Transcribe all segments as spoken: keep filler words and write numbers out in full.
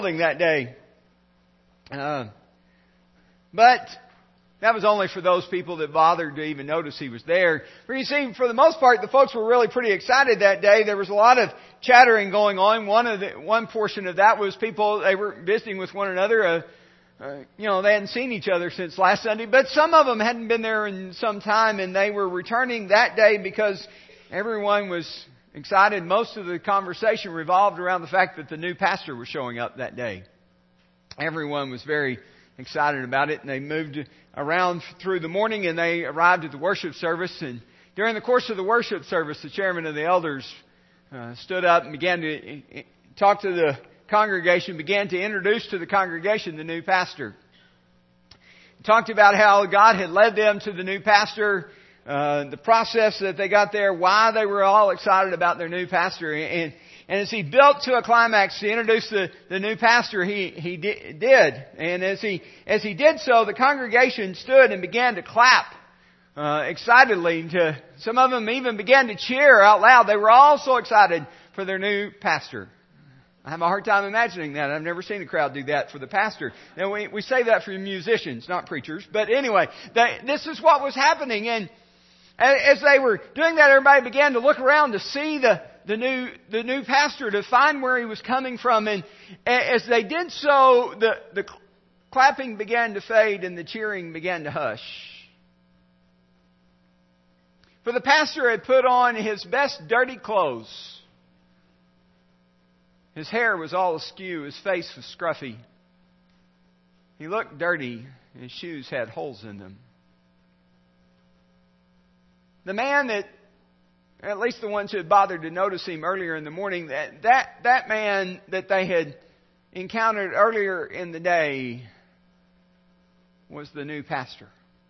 that day. Uh, but that was only for those people that bothered to even notice he was there. For you see, for the most part, the folks were really pretty excited that day. There was a lot of chattering going on. One of the, one portion of that was people, they were visiting with one another. Uh, uh, you know, they hadn't seen each other since last Sunday, but some of them hadn't been there in some time, and they were returning that day because everyone was excited. Most of the conversation revolved around the fact that the new pastor was showing up that day. Everyone was very excited about it, and they moved around through the morning, and they arrived at the worship service. And during the course of the worship service, the chairman of the elders uh, stood up and began to talk to the congregation, began to introduce to the congregation the new pastor. He talked about how God had led them to the new pastor, uh, the process that they got there, why they were all excited about their new pastor. And, and as he built to a climax to introduce the, the new pastor, he, he di- did. And as he, as he did so, the congregation stood and began to clap, uh, excitedly. To, some of them even began to cheer out loud. They were all so excited for their new pastor. I have a hard time imagining that. I've never seen a crowd do that for the pastor. And we, we say that for musicians, not preachers. But anyway, they, this is what was happening. And as they were doing that, everybody began to look around to see the, the new the new pastor, to find where he was coming from. And as they did so, the, the clapping began to fade and the cheering began to hush. For the pastor had put on his best dirty clothes. His hair was all askew. His face was scruffy. He looked dirty. His shoes had holes in them. The man that, at least the ones who had bothered to notice him earlier in the morning, that, that, that man that they had encountered earlier in the day was the new pastor.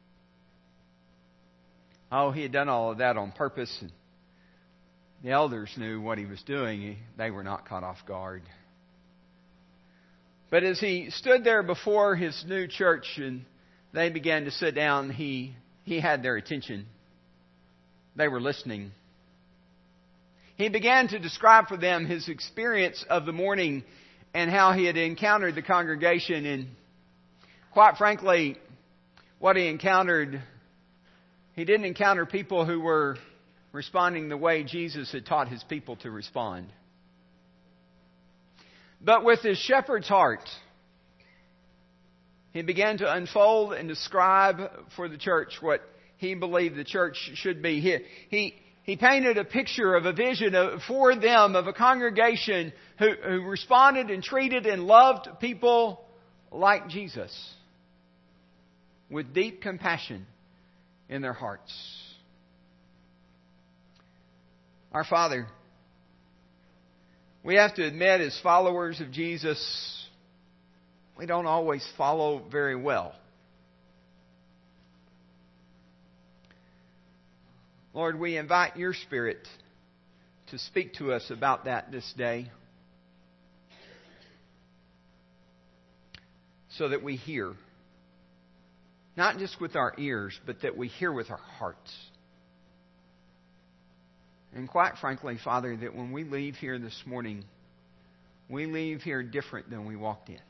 Oh, he had done all of that on purpose, and the elders knew what he was doing. They were not caught off guard. But as he stood there before his new church and they began to sit down, he, he had their attention. They were listening. He began to describe for them his experience of the morning and how he had encountered the congregation. And quite frankly, what he encountered, he didn't encounter people who were responding the way Jesus had taught his people to respond. But with his shepherd's heart, he began to unfold and describe for the church what he believed the church should be. He, he, he painted a picture of a vision of, for them of a congregation who, who responded and treated and loved people like Jesus, with deep compassion in their hearts. Our Father, we have to admit, as followers of Jesus, we don't always follow very well. Lord, we invite your Spirit to speak to us about that this day, so that we hear, not just with our ears, but that we hear with our hearts. And quite frankly, Father, that when we leave here this morning, we leave here different than we walked in.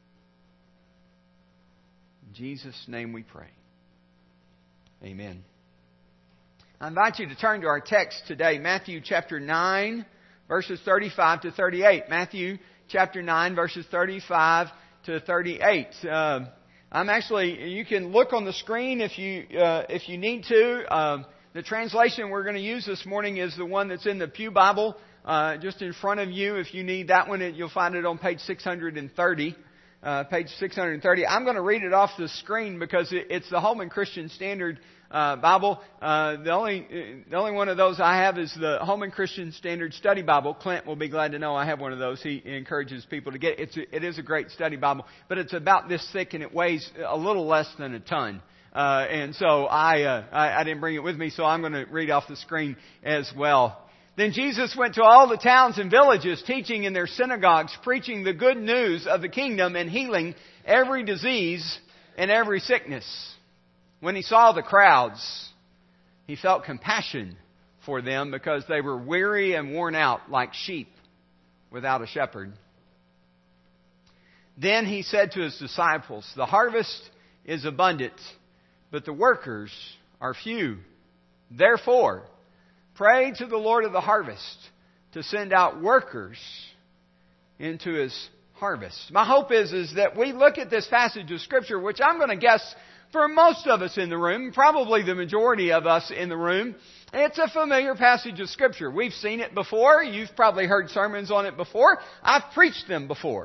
In Jesus' name we pray. Amen. I invite you to turn to our text today, Matthew chapter nine, verses thirty-five to thirty-eight. Matthew chapter nine, verses thirty-five to thirty-eight. Uh, I'm actually, you can look on the screen if you uh, if you need to. Um, the translation we're going to use this morning is the one that's in the Pew Bible, uh, just in front of you. If you need that one, you'll find it on page six hundred thirty. Uh, page six hundred thirty. I'm going to read it off the screen because it, it's the Holman Christian Standard uh, Bible. Uh, the only the only one of those I have is the Holman Christian Standard Study Bible. Clint will be glad to know I have one of those. He encourages people to get it. It's a, it is a great study Bible, but it's about this thick and it weighs a little less than a ton. Uh, and so I, uh, I I didn't bring it with me, so I'm going to read off the screen as well. Then Jesus went to all the towns and villages, teaching in their synagogues, preaching the good news of the kingdom and healing every disease and every sickness. When he saw the crowds, he felt compassion for them because they were weary and worn out like sheep without a shepherd. Then he said to his disciples, the harvest is abundant, but the workers are few. Therefore, pray to the Lord of the harvest to send out workers into His harvest. My hope is, is that we look at this passage of Scripture, which I'm going to guess for most of us in the room, probably the majority of us in the room, it's a familiar passage of Scripture. We've seen it before. You've probably heard sermons on it before. I've preached them before.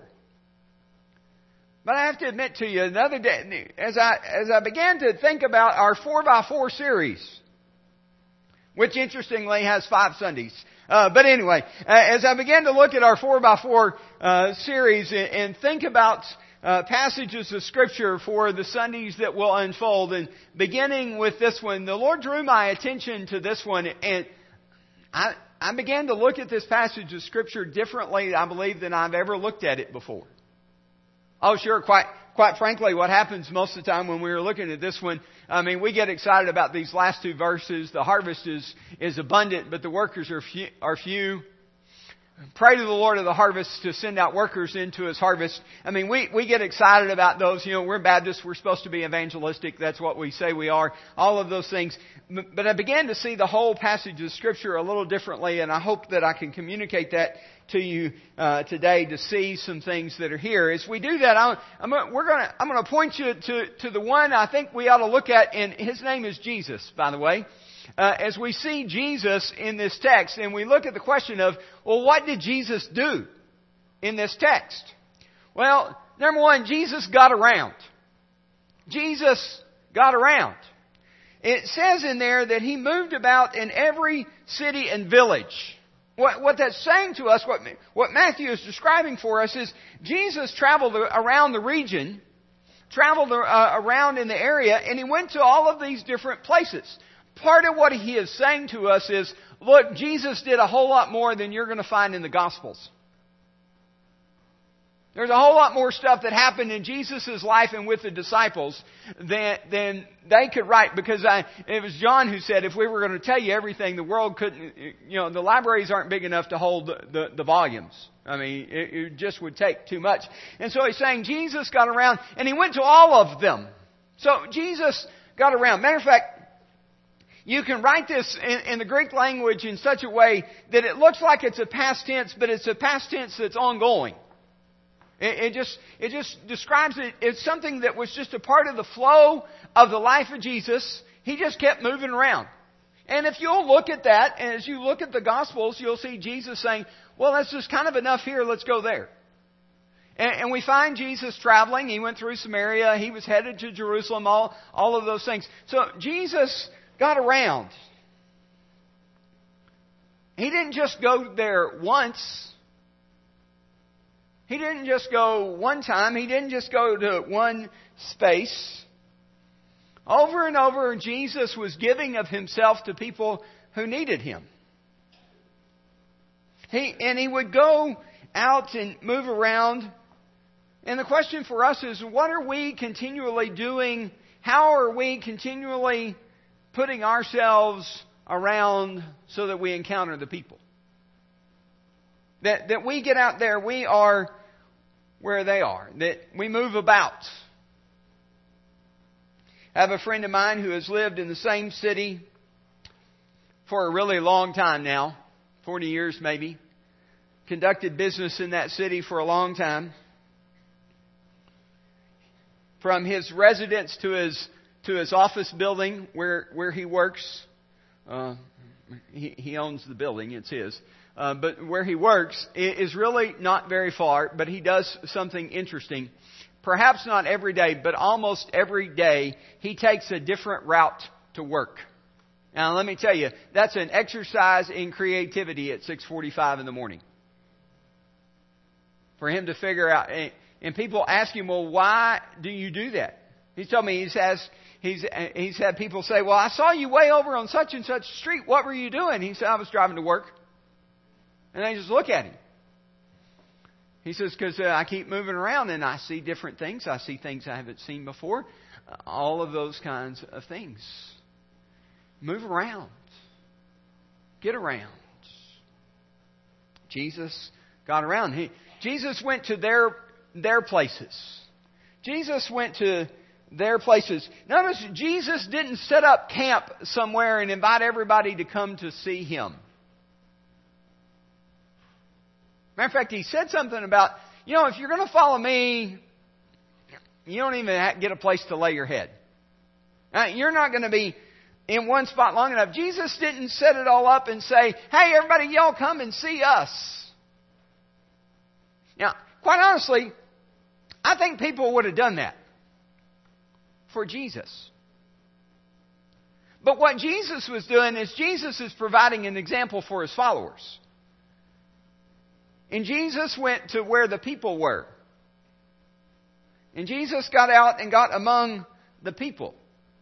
But I have to admit to you, another day, as I, as I began to think about our four by four series, which interestingly has five Sundays. Uh, but anyway, uh, as I began to look at our four by four uh, series and, and think about uh, passages of Scripture for the Sundays that will unfold, and beginning with this one, the Lord drew my attention to this one, and I, I began to look at this passage of Scripture differently, I believe, than I've ever looked at it before. Oh, sure, quite quite frankly, what happens most of the time when we're looking at this one, I mean, we get excited about these last two verses. The harvest is, is abundant, but the workers are few, are few. Pray to the Lord of the harvest to send out workers into His harvest. I mean, we, we get excited about those. You know, we're Baptists. We're supposed to be evangelistic. That's what we say we are. All of those things. But I began to see the whole passage of Scripture a little differently, and I hope that I can communicate that to you uh, today to see some things that are here. As we do that, I'm, I'm, we're gonna, I'm going to point you to, to the one I think we ought to look at, and His name is Jesus, by the way. Uh, as we see Jesus in this text, and we look at the question of, well, what did Jesus do in this text? Well, number one, Jesus got around. Jesus got around. It says in there that He moved about in every city and village. What, what that's saying to us, what, what Matthew is describing for us is Jesus traveled around the region, traveled uh, around in the area, and He went to all of these different places. Part of what He is saying to us is, look, Jesus did a whole lot more than you're going to find in the Gospels. There's a whole lot more stuff that happened in Jesus' life and with the disciples than, than they could write. Because I, it was John who said, if we were going to tell you everything, the world couldn't, you know, the libraries aren't big enough to hold the, the, the volumes. I mean, it, it just would take too much. And so he's saying Jesus got around, and He went to all of them. So Jesus got around. Matter of fact, you can write this in, in the Greek language in such a way that it looks like it's a past tense, but it's a past tense that's ongoing. It, it just it just describes it. It's something that was just a part of the flow of the life of Jesus. He just kept moving around. And if you'll look at that, and as you look at the Gospels, you'll see Jesus saying, well, that's just kind of enough here. Let's go there. And, and we find Jesus traveling. He went through Samaria. He was headed to Jerusalem, all, all of those things. So Jesus got around. He didn't just go there once. He didn't just go one time. He didn't just go to one space. Over and over, Jesus was giving of Himself to people who needed Him. He, and He would go out and move around. And the question for us is, what are we continually doing? How are we continually putting ourselves around so that we encounter the people? That, that we get out there, we are where they are. That we move about. I have a friend of mine who has lived in the same city for a really long time now. forty years maybe. Conducted business in that city for a long time. From his residence to his to his office building where where he works. Uh, he, he owns the building, it's his. Uh, but where he works is really not very far, but he does something interesting. Perhaps not every day, but almost every day, he takes a different route to work. Now, let me tell you, that's an exercise in creativity at six forty-five in the morning. For him to figure out, and people ask him, well, why do you do that? He's told me he's has he's he's had people say, well, I saw you way over on such and such street. What were you doing? He said, I was driving to work. And they just look at him. He says, because uh, I keep moving around and I see different things. I see things I haven't seen before. Uh, all of those kinds of things. Move around. Get around. Jesus got around. He, Jesus went to their their places. Jesus went to their places. Notice Jesus didn't set up camp somewhere and invite everybody to come to see Him. Matter of fact, He said something about, you know, if you're going to follow me, you don't even get a place to lay your head. Now, you're not going to be in one spot long enough. Jesus didn't set it all up and say, hey, everybody, y'all come and see us. Now, quite honestly, I think people would have done that for Jesus. But what Jesus was doing is Jesus is providing an example for His followers. And Jesus went to where the people were. And Jesus got out and got among the people.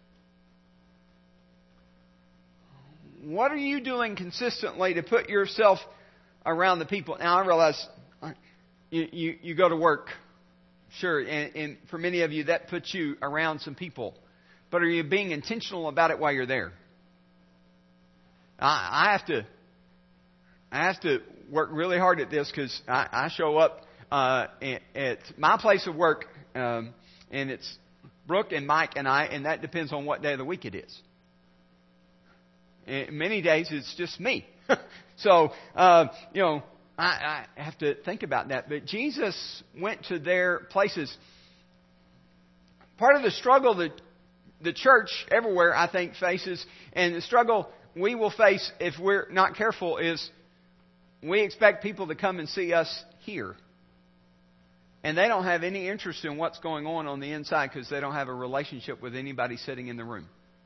What are you doing consistently to put yourself around the people? Now, I realize you, you, you go to work. Sure, and, and for many of you, that puts you around some people. But are you being intentional about it while you're there? I, I have to I have to work really hard at this because I, I show up uh, at, at my place of work, um, and it's Brooke and Mike and I, and that depends on what day of the week it is. And many days it's just me. so, uh, you know, I, I have to think about that. But Jesus went to their places. Part of the struggle that the church everywhere, I think, faces, and the struggle we will face if we're not careful, is we expect people to come and see us here. And they don't have any interest in what's going on on the inside because they don't have a relationship with anybody sitting in the room.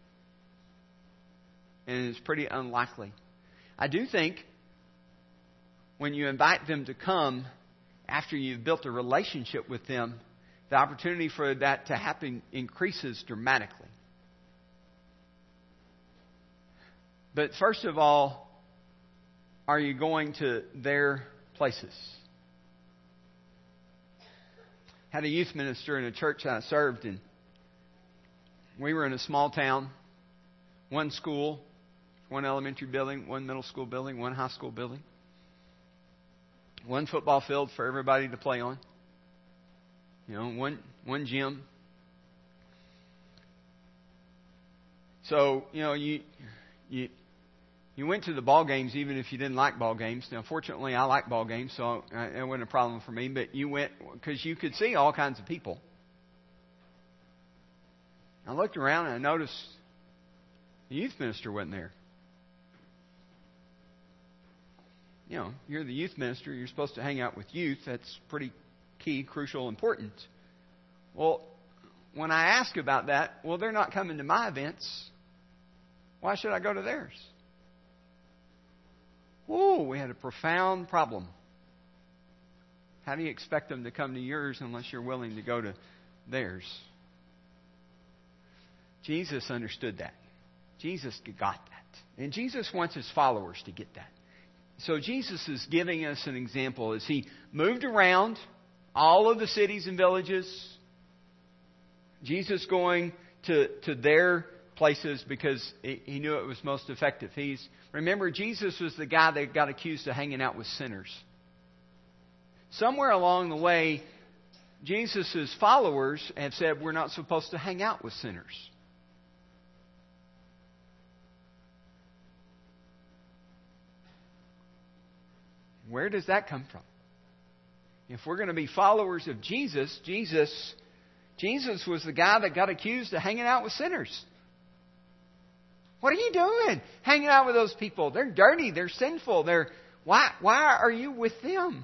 And it's pretty unlikely. I do think when you invite them to come after you've built a relationship with them, the opportunity for that to happen increases dramatically. But first of all, are you going to their places? I had a youth minister in a church I served in. We were in a small town, one school, one elementary building, one middle school building, one high school building, one football field for everybody to play on. You know, one one gym. So, you know, you you you went to the ball games even if you didn't like ball games. Now, fortunately, I like ball games, so it wasn't a problem for me. But you went because you could see all kinds of people. I looked around and I noticed the youth minister wasn't there. You know, you're the youth minister. You're supposed to hang out with youth. That's pretty key, crucial, important. Well, when I ask about that, well, they're not coming to my events. Why should I go to theirs? Whoa, we had a profound problem. How do you expect them to come to yours unless you're willing to go to theirs? Jesus understood that. Jesus got that. And Jesus wants His followers to get that. So Jesus is giving us an example as He moved around all of the cities and villages. Jesus going to, to their places because He knew it was most effective. He's remember, Jesus was the guy that got accused of hanging out with sinners. Somewhere along the way, Jesus' followers have said we're not supposed to hang out with sinners. Where does that come from? If we're going to be followers of Jesus, Jesus, Jesus was the guy that got accused of hanging out with sinners. What are you doing? Hanging out with those people. They're dirty. They're sinful. They're why why are you with them?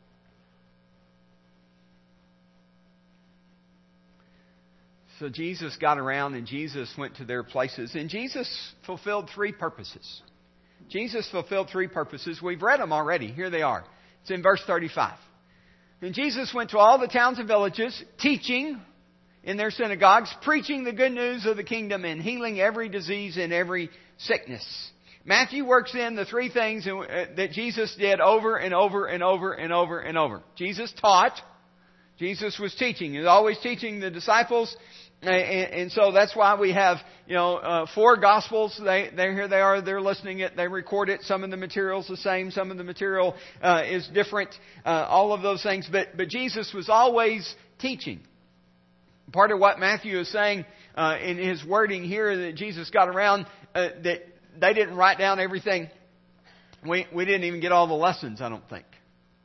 So Jesus got around and Jesus went to their places. And Jesus fulfilled three purposes. Jesus fulfilled three purposes. We've read them already. Here they are. It's in verse thirty-five. And Jesus went to all the towns and villages, teaching in their synagogues, preaching the good news of the kingdom and healing every disease and every sickness. Matthew works in the three things that Jesus did over and over and over and over and over. Jesus taught. Jesus was teaching. He was always teaching the disciples. And, and so that's why we have, you know, uh, four Gospels. They, they here they are. They're listening it. They record it. Some of the material's the same. Some of the material uh, is different. Uh, all of those things. But but Jesus was always teaching. Part of what Matthew is saying uh, in his wording here that Jesus got around uh, that they didn't write down everything. We we didn't even get all the lessons, I don't think.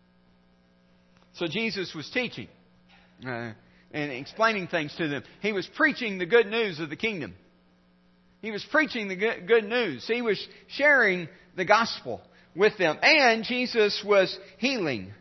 So Jesus was teaching. Uh, and explaining things to them. He was preaching the good news of the kingdom. He was preaching the good, good news. He was sharing the gospel with them. And Jesus was healing.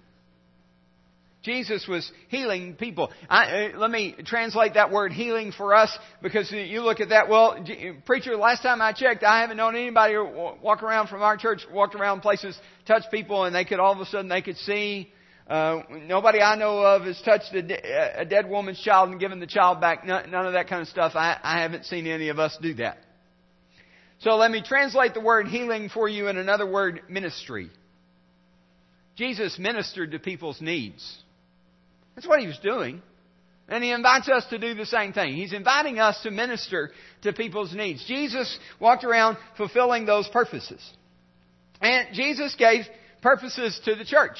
Jesus was healing people. I, uh, let me translate that word healing for us, because you look at that. Well, preacher, last time I checked, I haven't known anybody who walk around from our church, walked around places, touch people, and they could all of a sudden they could see. Uh, nobody I know of has touched a, de- a dead woman's child and given the child back. None, none of that kind of stuff. I, I haven't seen any of us do that. So let me translate the word healing for you in another word, ministry. Jesus ministered to people's needs. That's what He was doing. And He invites us to do the same thing. He's inviting us to minister to people's needs. Jesus walked around fulfilling those purposes. And Jesus gave purposes to the church.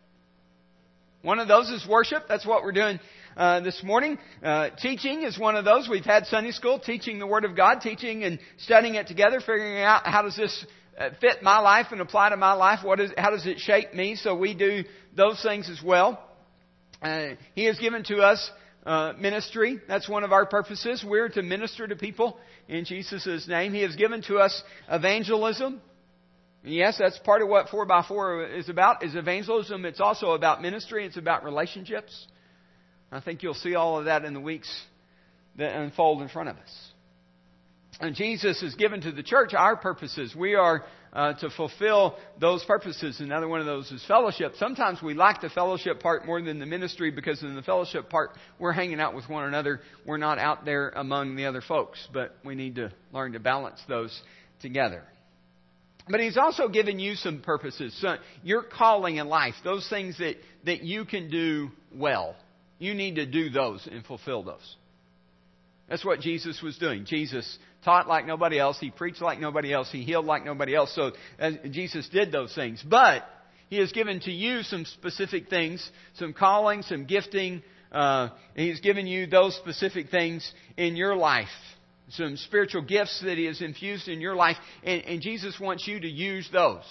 One of those is worship. That's what we're doing uh, this morning. Uh, teaching is one of those. We've had Sunday school, teaching the Word of God, teaching and studying it together, figuring out how does this fit my life and apply to my life. What is, how does it shape me? So we do those things as well. Uh, he has given to us uh, ministry. That's one of our purposes. We're to minister to people in Jesus' name. He has given to us evangelism. Yes, that's part of what four by four is about, is evangelism. It's also about ministry. It's about relationships. I think you'll see all of that in the weeks that unfold in front of us. And Jesus has given to the church our purposes. We are uh, to fulfill those purposes. Another one of those is fellowship. Sometimes we like the fellowship part more than the ministry, because in the fellowship part, we're hanging out with one another. We're not out there among the other folks. But we need to learn to balance those together. But He's also given you some purposes. So your calling in life, those things that, that you can do well. You need to do those and fulfill those. That's what Jesus was doing. Jesus taught like nobody else. He preached like nobody else. He healed like nobody else. So uh, Jesus did those things. But He has given to you some specific things, some calling, some gifting. Uh, He's given you those specific things in your life. Some spiritual gifts that He has infused in your life. And, and Jesus wants you to use those.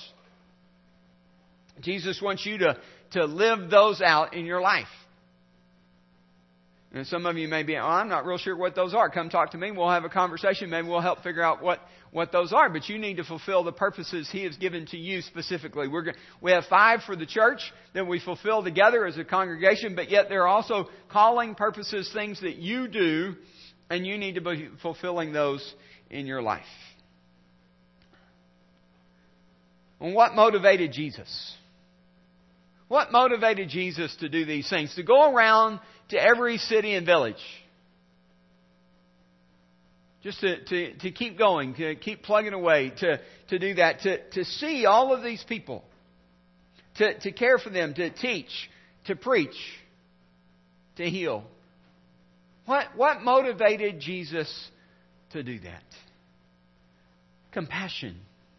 Jesus wants you to, to live those out in your life. And some of you may be, oh, I'm not real sure what those are. Come talk to me. We'll have a conversation. Maybe we'll help figure out what, what those are. But you need to fulfill the purposes He has given to you specifically. We're going, we have five for the church that we fulfill together as a congregation. But yet there are also calling purposes, things that you do. And you need to be fulfilling those in your life. And what motivated Jesus? What motivated Jesus to do these things? To go around to every city and village. Just to, to, to keep going, to keep plugging away, to, to do that, to, to see all of these people, to, to care for them, to teach, to preach, to heal. What, what motivated Jesus to do that? Compassion.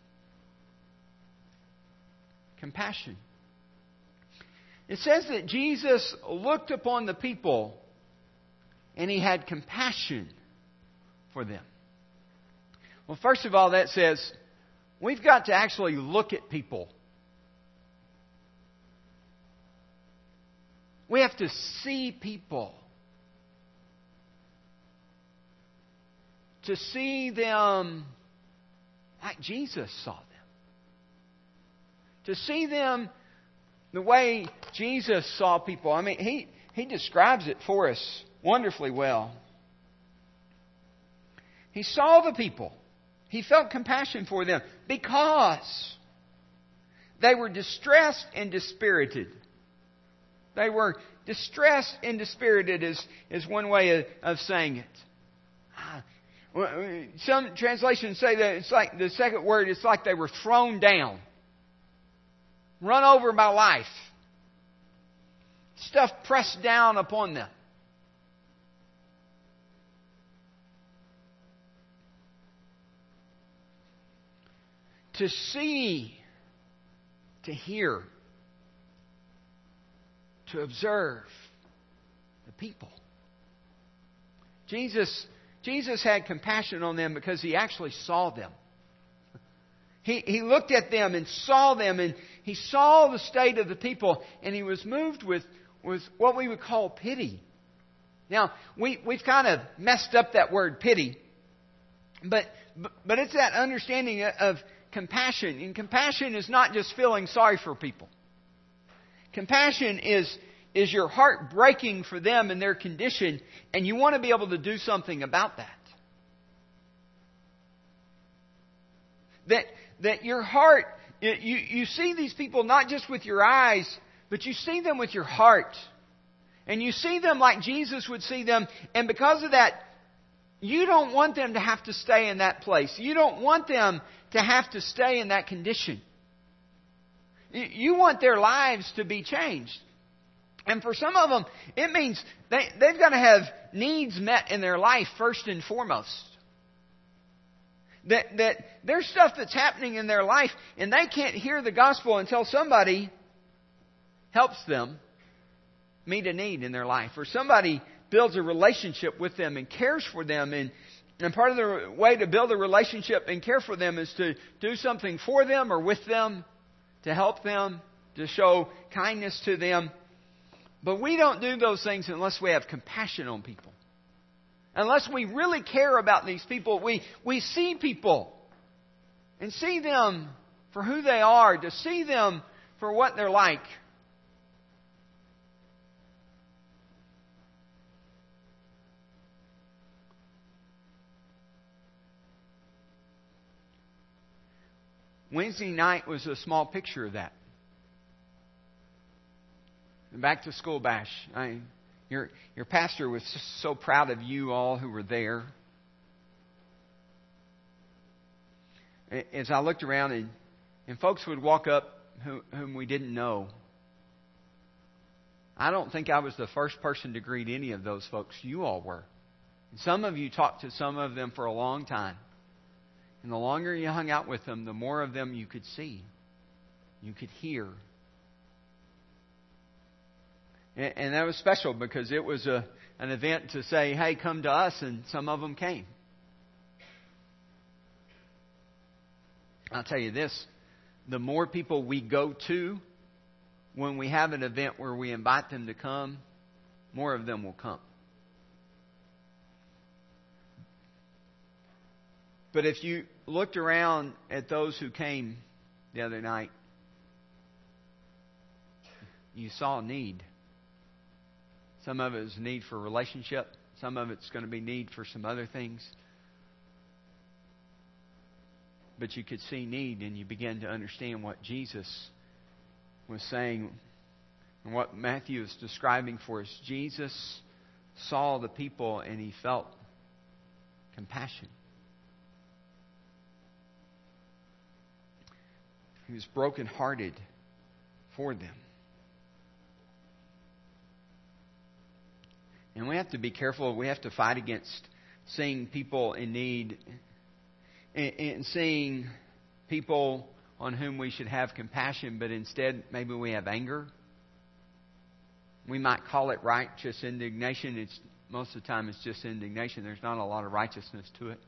Compassion. It says that Jesus looked upon the people and He had compassion for them. Well, first of all, that says we've got to actually look at people. We have to see people. To see them like Jesus saw them. To see them the way Jesus saw people. I mean, He, he describes it for us wonderfully well. He saw the people. He felt compassion for them because they were distressed and dispirited. They were distressed and dispirited is, is one way of, of saying it. Some translations say that it's like the second word, it's like they were thrown down. Run over by life. stuff pressed down upon them. To see, to hear, to observe the people. Jesus, Jesus had compassion on them because He actually saw them. He, he looked at them and saw them, and He saw the state of the people, and He was moved with, with what we would call pity. Now, we, we've kind of messed up that word pity, but, but it's that understanding of compassion. And compassion is not just feeling sorry for people. Compassion is, is your heart breaking for them and their condition, and you want to be able to do something about that. That, that your heart, you, you see these people not just with your eyes, but you see them with your heart. And you see them like Jesus would see them, and because of that, you don't want them to have to stay in that place. You don't want them to have to stay in that condition. You want their lives to be changed. And for some of them, it means they, they've got to have needs met in their life first and foremost. That, that there's stuff that's happening in their life, and they can't hear the gospel until somebody helps them meet a need in their life, or somebody builds a relationship with them and cares for them. And, and part of the way to build a relationship and care for them is to do something for them or with them, to help them, to show kindness to them. But we don't do those things unless we have compassion on people. Unless we really care about these people. We, we see people and see them for who they are, to see them for what they're like. Wednesday night was a small picture of that. The back to school bash. I, your, your pastor was so proud of you all who were there. As I looked around, and, and folks would walk up who, whom we didn't know. I don't think I was the first person to greet any of those folks. You all were. And some of you talked to some of them for a long time. And the longer you hung out with them, the more of them you could see. You could hear. And, and that was special because it was a, an event to say, hey, come to us, and some of them came. I'll tell you this, the more people we go to when we have an event where we invite them to come, more of them will come. But if you looked around at those who came the other night, you saw a need. Some of it is need for relationship. Some of it's going to be need for some other things. But you could see need, and you began to understand what Jesus was saying and what Matthew is describing for us. Jesus saw the people and He felt compassion. He was brokenhearted for them. And we have to be careful. We have to fight against seeing people in need and, and seeing people on whom we should have compassion, but instead maybe we have anger. We might call it righteous indignation. It's most of the time it's just indignation. There's not a lot of righteousness to it.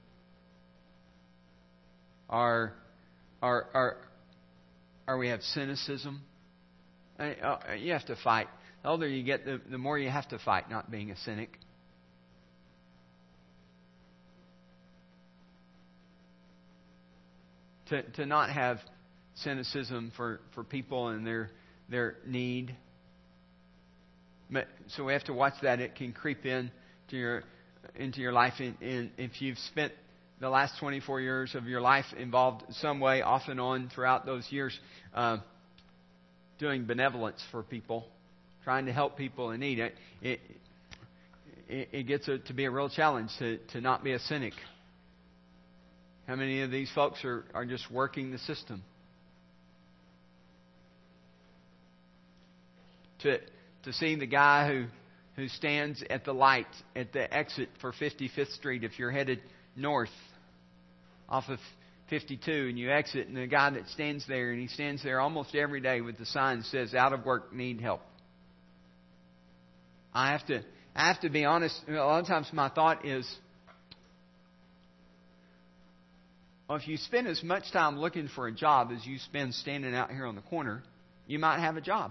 Or, or, or, or we have cynicism. You have to fight. The older you get, the, the more you have to fight not being a cynic. To to not have cynicism for, for people and their their need. But, so we have to watch that. It can creep in to your into your life. And, and if you've spent the last twenty-four years of your life involved some way, off and on throughout those years, uh, doing benevolence for people, trying to help people in need, it it, it gets a, to be a real challenge to, to not be a cynic. How many of these folks are, are just working the system? To to see the guy who, who stands at the light at the exit for fifty-fifth Street if you're headed north off of fifty-two and you exit, and the guy that stands there, and he stands there almost every day with the sign that says, out of work, need help. I have to, I have to be honest, a lot of times my thought is, well, if you spend as much time looking for a job as you spend standing out here on the corner, you might have a job.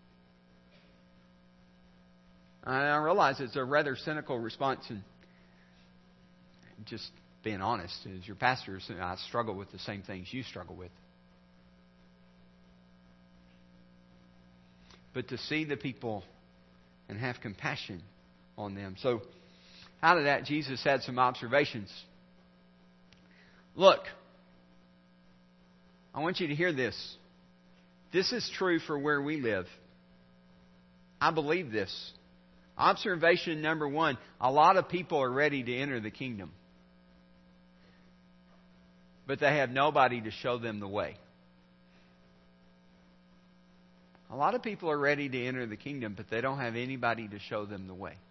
I realize it's a rather cynical response, and just being honest, as your pastor, I struggle with the same things you struggle with. But to see the people and have compassion on them. So, out of that, Jesus had some observations. Look, I want you to hear this. This is true for where we live. I believe this. Observation number one, a lot of people are ready to enter the kingdom. But they have nobody to show them the way. A lot of people are ready to enter the kingdom, but they don't have anybody to show them the way.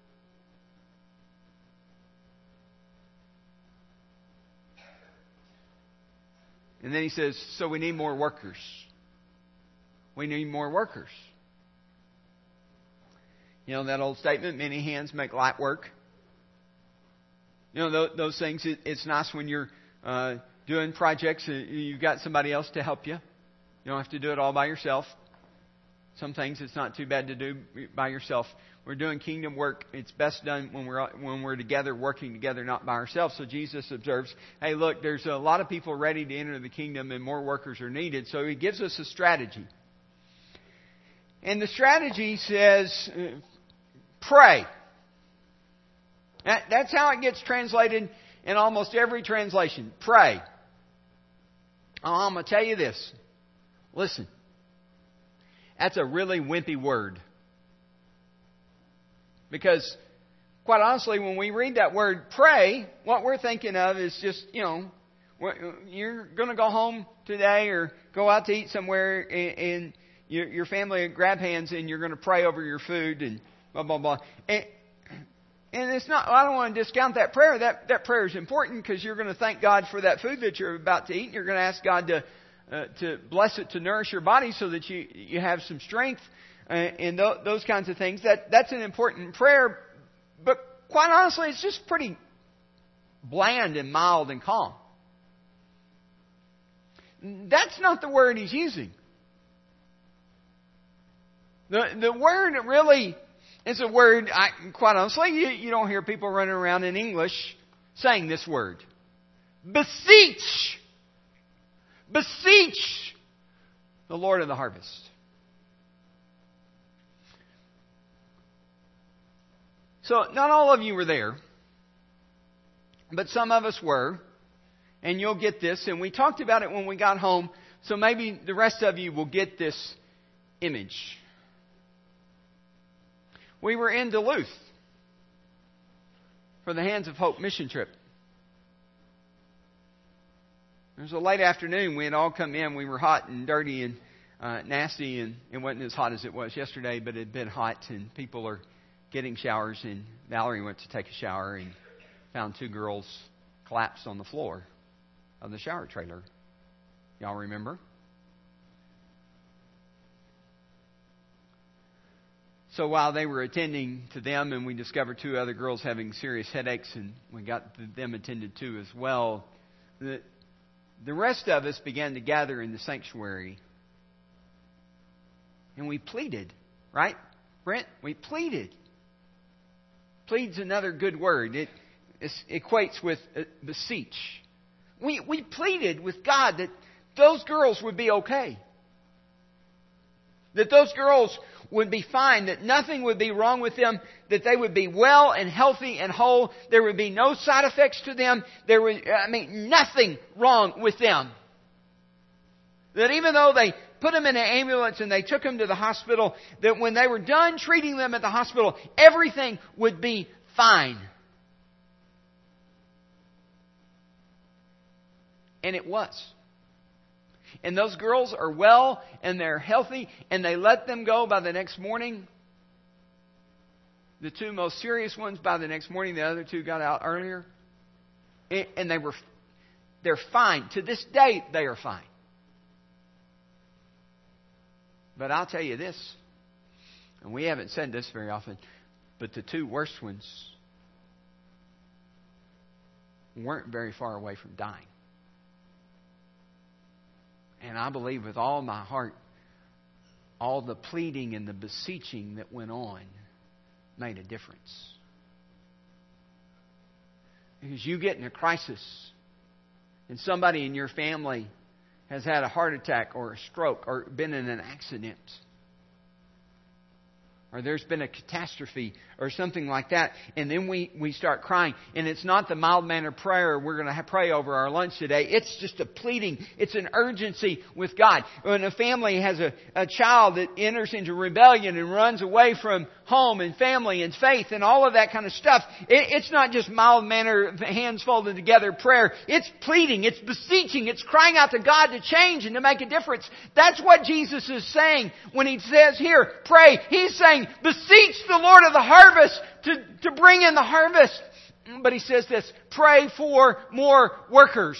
And then he says, so we need more workers. We need more workers. You know that old statement, many hands make light work. You know, those, those things, it, it's nice when you're uh, doing projects, uh, you've got somebody else to help you. You don't have to do it all by yourself. Some things it's not too bad to do by yourself. We're doing kingdom work. It's best done when we're when we're together, working together, not by ourselves. So Jesus observes, hey, look, there's a lot of people ready to enter the kingdom and more workers are needed. So he gives us a strategy. And the strategy says, uh, pray. That, that's how it gets translated in almost every translation. Pray. Oh, I'm going to tell you this. Listen. That's a really wimpy word. Because, quite honestly, when we read that word pray, what we're thinking of is just, you know, you're going to go home today or go out to eat somewhere and your, your family grab hands and you're going to pray over your food and blah, blah, blah. And, and it's not, I don't want to discount that prayer. That, that prayer is important because you're going to thank God for that food that you're about to eat. And you're going to ask God to Uh, to bless it, to nourish your body so that you, you have some strength uh, and th- those kinds of things. That That's an important prayer. But quite honestly, it's just pretty bland and mild and calm. That's not the word he's using. The, the word really is a word, I, quite honestly, you, you don't hear people running around in English saying this word. Beseech. Beseech the Lord of the harvest. So, not all of you were there, but some of us were, and you'll get this, and we talked about it when we got home, so maybe the rest of you will get this image. We were in Duluth for the Hands of Hope mission trip. It was a late afternoon. We had all come in. We were hot and dirty and uh, nasty, and it wasn't as hot as it was yesterday, but it had been hot, and people are getting showers. And Valerie went to take a shower and found two girls collapsed on the floor of the shower trailer. Y'all remember? So while they were attending to them, and we discovered two other girls having serious headaches, and we got them attended to as well, the The rest of us began to gather in the sanctuary. And we pleaded, right? Brent, we pleaded. Plead's another good word. It, it equates with beseech. We, we pleaded with God that those girls would be okay. That those girls would be fine, that nothing would be wrong with them, that they would be well and healthy and whole. There would be no side effects to them. There was, I mean, nothing wrong with them. That even though they put them in an ambulance and they took them to the hospital, that when they were done treating them at the hospital, everything would be fine. And it was. And those girls are well and they're healthy, and they let them go by the next morning the two most serious ones, by the next morning, the other two got out earlier. And they were, they're fine. To this day, they are fine. But I'll tell you this, and we haven't said this very often, but the two worst ones weren't very far away from dying. And I believe with all my heart, all the pleading and the beseeching that went on made a difference. Because you get in a crisis and somebody in your family has had a heart attack or a stroke or been in an accident, or there's been a catastrophe or something like that, and then we, we start crying. And it's not the mild-mannered prayer we're going to pray over our lunch today. It's just a pleading. It's an urgency with God. When a family has a, a child that enters into rebellion and runs away from home and family and faith and all of that kind of stuff, it, it's not just mild-mannered, hands folded together prayer. It's pleading. It's beseeching. It's crying out to God to change and to make a difference. That's what Jesus is saying when He says here, pray. He's saying, beseech the Lord of the harvest to, to bring in the harvest. But He says this, pray for more workers.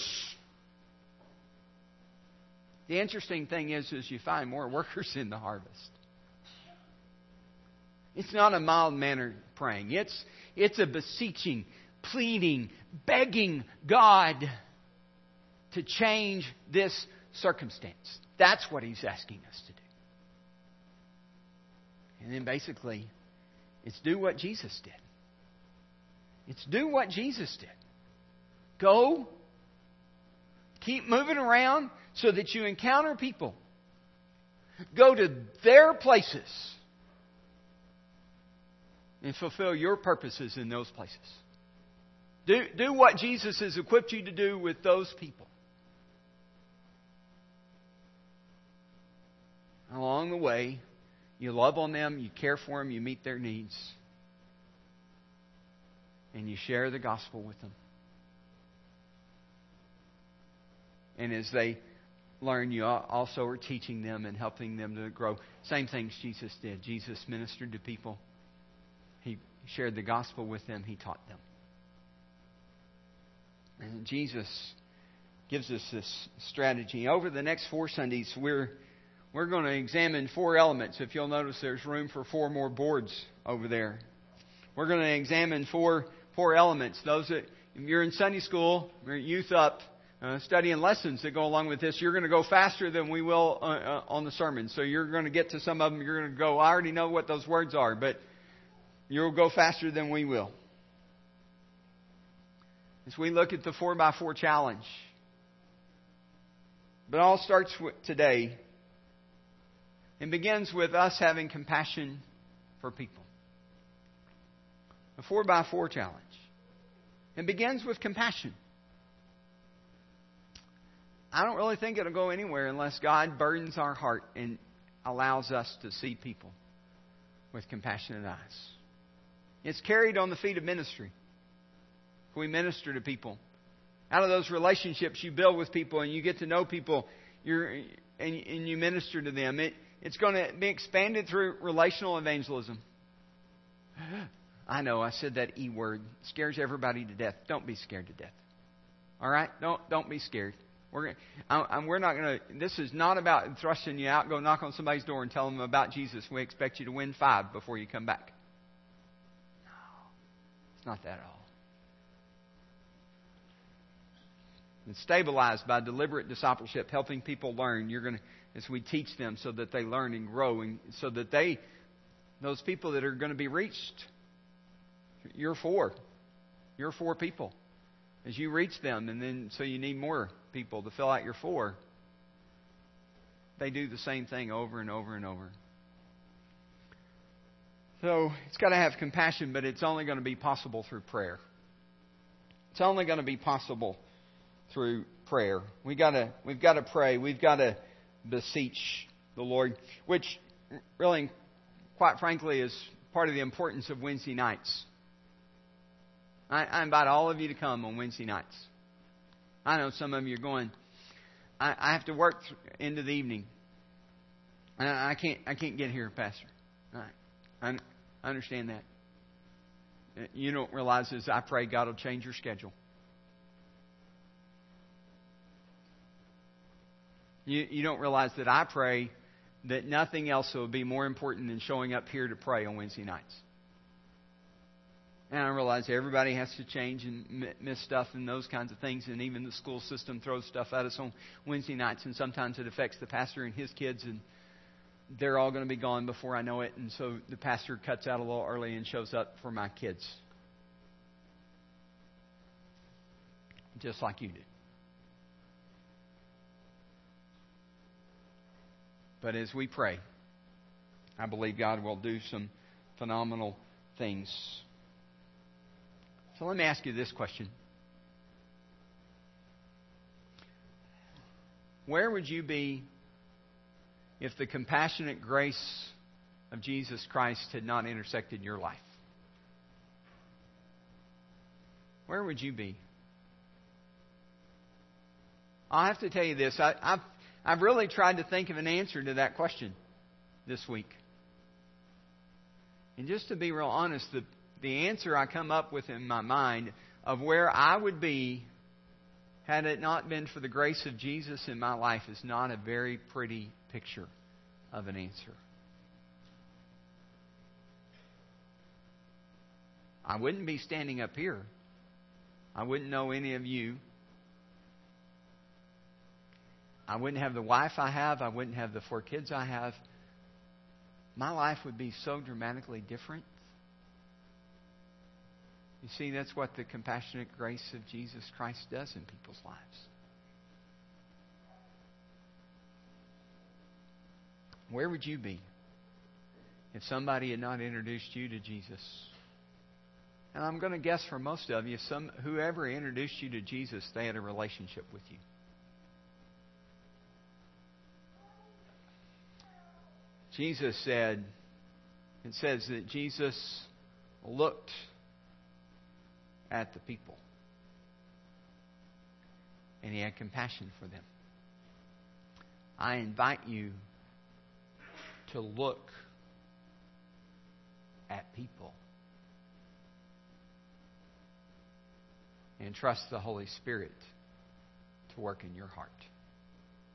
The interesting thing is, is you find more workers in the harvest. It's not a mild-mannered praying. It's, it's a beseeching, pleading, begging God to change this circumstance. That's what He's asking us to do. And then basically, it's do what Jesus did. It's do what Jesus did. Go. Keep moving around so that you encounter people. Go to their places and fulfill your purposes in those places. Do, do what Jesus has equipped you to do with those people. Along the way, you love on them, you care for them, you meet their needs. And you share the gospel with them. And as they learn, you also are teaching them and helping them to grow. Same things Jesus did. Jesus ministered to people. He shared the gospel with them. He taught them. And Jesus gives us this strategy. Over the next four Sundays, we're We're going to examine four elements. If you'll notice, there's room for four more boards over there. We're going to examine four four elements. Those that, if you're in Sunday school, you're youth up, uh, studying lessons that go along with this, you're going to go faster than we will uh, uh, on the sermon. So you're going to get to some of them. You're going to go, I already know what those words are, but you'll go faster than we will. As we look at the four by four challenge. But it all starts with today. It begins with us having compassion for people. A four by four challenge. It begins with compassion. I don't really think it'll go anywhere unless God burdens our heart and allows us to see people with compassionate eyes. It's carried on the feet of ministry. We minister to people. Out of those relationships you build with people and you get to know people, you're, and, and you minister to them. It, It's going to be expanded through relational evangelism. I know, I said that E word. It scares everybody to death. Don't be scared to death. All right? Don't don't be scared. We're gonna, I, I, we're not going to. This is not about thrusting you out. Go knock on somebody's door and tell them about Jesus. We expect you to win five before you come back. No, it's not that at all. It's stabilized by deliberate discipleship, helping people learn. You're going to. As we teach them so that they learn and grow, and so that they, those people that are going to be reached, you're for. You're for people. As you reach them, and then so you need more people to fill out your four. They do the same thing over and over and over. So it's got to have compassion, but it's only going to be possible through prayer. It's only going to be possible through prayer. We got to, we've got to pray. We've got to beseech the Lord, which really, quite frankly, is part of the importance of Wednesday nights. I, I invite all of you to come on Wednesday nights. I know some of you are going, I, I have to work th- into the evening. I, I can't I can't get here, Pastor. All right. I, I understand that. you don't realize as I pray, God will change your schedule. You, you don't realize that I pray that nothing else will be more important than showing up here to pray on Wednesday nights. And I realize everybody has to change and miss stuff and those kinds of things. And even the school system throws stuff at us on Wednesday nights. And sometimes it affects the pastor and his kids. And they're all going to be gone before I know it. And so the pastor cuts out a little early and shows up for my kids. Just like you do. But as we pray, I believe God will do some phenomenal things. So let me ask you this question. Where would you be if the compassionate grace of Jesus Christ had not intersected your life? Where would you be? I'll have to tell you this. I, I've, I've really tried to think of an answer to that question this week. And just to be real honest, the The answer I come up with in my mind of where I would be had it not been for the grace of Jesus in my life is not a very pretty picture of an answer. I wouldn't be standing up here. I wouldn't know any of you. I wouldn't have the wife I have. I wouldn't have the four kids I have. My life would be so dramatically different. You see, that's what the compassionate grace of Jesus Christ does in people's lives. Where would you be if somebody had not introduced you to Jesus? And I'm going to guess for most of you, some whoever introduced you to Jesus, they had a relationship with you. Jesus said, it says that Jesus looked at the people. And He had compassion for them. I invite you to look at people and trust the Holy Spirit to work in your heart.